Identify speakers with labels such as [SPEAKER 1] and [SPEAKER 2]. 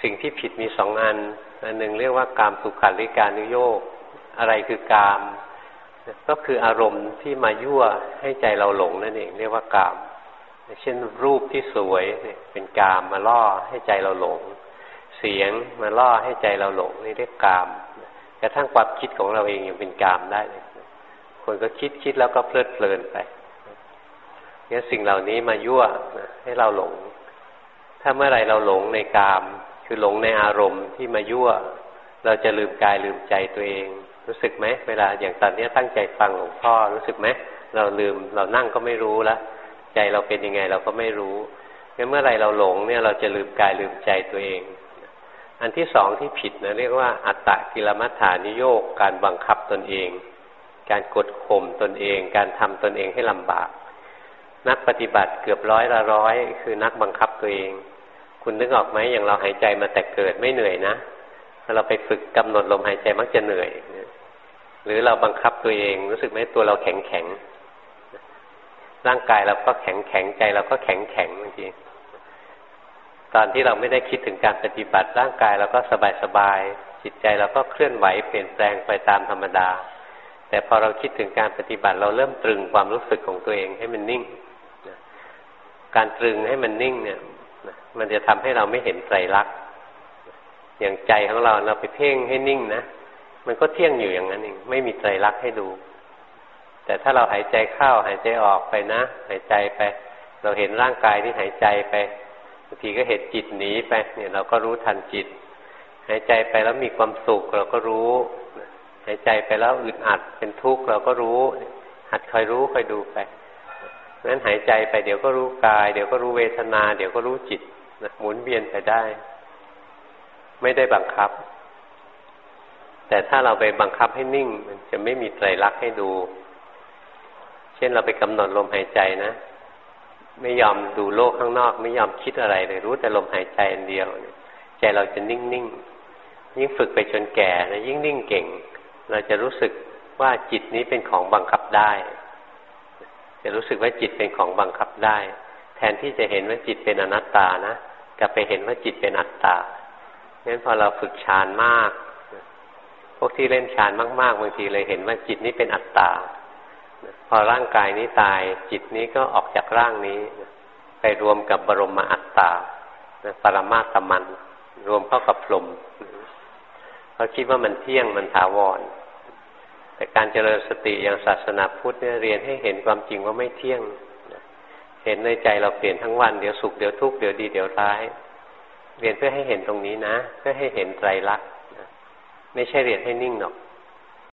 [SPEAKER 1] สิ่งที่ผิดมีสองอันหนึ่งเรียกว่ากามสุขัลลิกานุโยคอะไรคือกามก็คืออารมณ์ที่มายั่วให้ใจเราหลงนั่นเองเรียกว่ากามเช่นรูปที่สวยเป็นกามมาล่อให้ใจเราหลงเสียงมาล่อให้ใจเราหลงนี่เรียกกามกระทั่งความคิดของเราเองยังเป็นกามได้เลยคนก็คิดแล้วก็เพลิดเพลินไปงั้นสิ่งเหล่านี้มายั่วให้เราหลงถ้าเมื่อไรเราหลงในกามคือหลงในอารมณ์ที่มายั่วเราจะลืมกายลืมใจตัวเองรู้สึกไหมเวลาอย่างตอนนี้ตั้งใจฟังหลวงพ่อรู้สึกไหมเราลืมเรานั่งก็ไม่รู้แล้วใจเราเป็นยังไงเราก็ไม่รู้งั้นเมื่อไรเราหลงเนี่ยเราจะลืมกายลืมใจตัวเองอันที่สองที่ผิดนะเรียกว่าอัตตกิลมัฏฐานิโยคการบังคับตนเองการกดข่มตนเองการทำตนเองให้ลำบากนักปฏิบัติเกือบ100 คือนักบังคับตัวเองคุณนึกออกไหมอย่างเราหายใจมาแต่เกิดไม่เหนื่อยนะถ้าเราไปฝึกกำหนดลมหายใจมักจะเหนื่อยหรือเราบังคับตัวเองรู้สึกไหมตัวเราแข็งร่างกายเราก็แข็งใจเราก็แข็งบางทีตอนที่เราไม่ได้คิดถึงการปฏิบัติร่างกายเราก็สบายจิตใจเราก็เคลื่อนไหวเปลี่ยนแปลงไปตามธรรมดาแต่พอเราคิดถึงการปฏิบัติเราเริ่มตรึงความรู้สึกของตัวเองให้มันนิ่งการตรึงให้มันนิ่งเนี่ยมันจะทำให้เราไม่เห็นไตรลักษณ์อย่างใจของเราไปเพ่งให้นิ่งนะมันก็เที่ยงอยู่อย่างนั้นเองไม่มีไตรลักษณ์ให้ดูแต่ถ้าเราหายใจเข้าหายใจออกไปนะหายใจไปเราเห็นร่างกายที่หายใจไปบางทีก็เห็นจิตหนีไปเนี่ยเราก็รู้ทันจิตหายใจไปแล้วมีความสุขเราก็รู้หายใจไปแล้วอึดอัดเป็นทุกข์เราก็รู้หัดคอยรู้คอยดูไปงั้นหายใจไปเดี๋ยวก็รู้กายเดี๋ยวก็รู้เวทนาเดี๋ยวก็รู้จิตหมุนเวียนไปได้ไม่ได้บังคับแต่ถ้าเราไปบังคับให้นิ่งมันจะไม่มีไตรลักษณ์ให้ดูเช่นเราไปกำหนดลมหายใจนะไม่ยอมดูโลกข้างนอกไม่ยอมคิดอะไรเลยรู้แต่ลมหายใจอันเดียวใจเราจะนิ่งๆยิ่งฝึกไปจนแก่นะยิ่งนิ่งเก่งเราจะรู้สึกว่าจิตนี้เป็นของบังคับได้จะรู้สึกว่าจิตเป็นของบังคับได้แทนที่จะเห็นว่าจิตเป็นอนัตตานะกลับไปเห็นว่าจิตเป็นอัตตางั้นพอเราฝึกฌานมากพวกที่เล่นฌานมากๆบางทีเลยเห็นว่าจิตนี้เป็นอัตตาพอร่างกายนี้ตายจิตนี้ก็ออกจากร่างนี้ไปรวมกับบรมอัตตาปรมาตมันรวมเข้ากับพรหมเขาคิดว่ามันเที่ยงมันถาวรแต่การเจริญสติอย่างศาสนาพุทธเนี่ยเรียนให้เห็นความจริงว่าไม่เที่ยงเห็นในใจเราเปลี่ยนทั้งวันเดี๋ยวสุขเดี๋ยวทุกข์เดี๋ยวดีเดี๋ยวร้ายเรียนเพื่อให้เห็นตรงนี้นะเพื่อให้เห็นไตรลักษณ์ไม่ใช่เรียนให้นิ่งหรอก